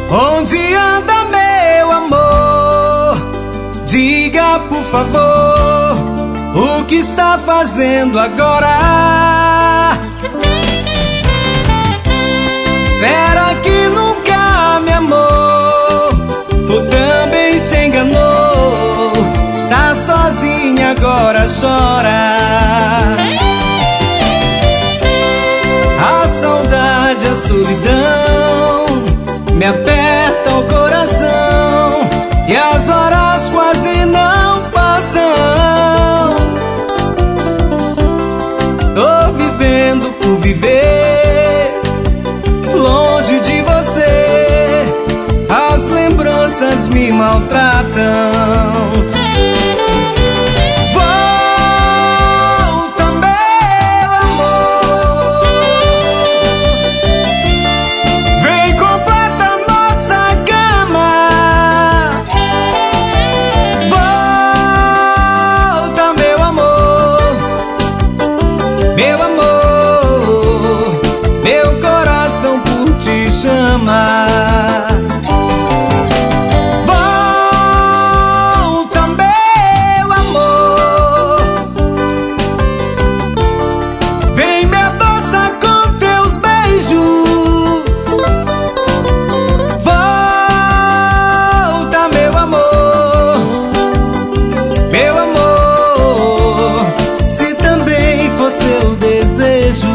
Onde anda meu amor? Diga por favor, o que está fazendo agora? Será que nunca me amou? Ou também se enganou? Está sozinha agora, chora. A saudade, a solidão me aperta o coração e as horas quase não passam. Tô vivendo por viver longe de você, as lembranças me maltratam. Meu amor, meu coração por ti chama. Volta, meu amor, vem me adoçar com teus beijos. Volta, meu amor, meu amor, se também for seu desejo.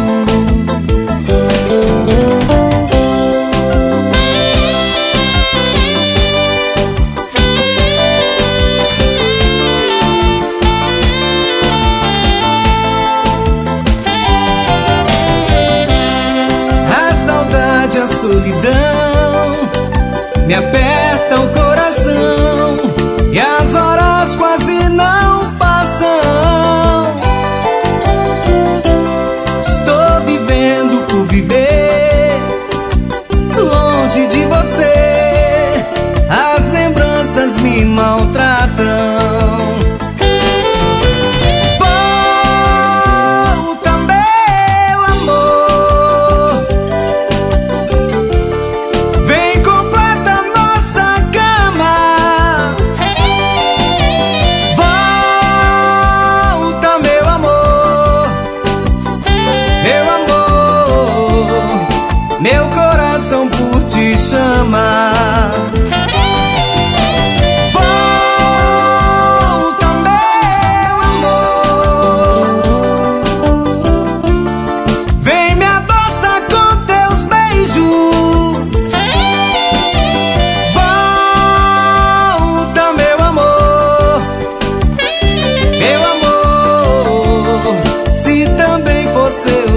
A saudade, a solidão me aperta o coração e as horas quase não passam. Estou vivendo por viver longe de você, as lembranças me maltratam. Volta, meu amor, vem completa nossa cama. Volta, meu amor, meu amor, meu coração por ti chama. Volta, meu amor, vem me adoçar com teus beijos. Volta, meu amor, se também for seu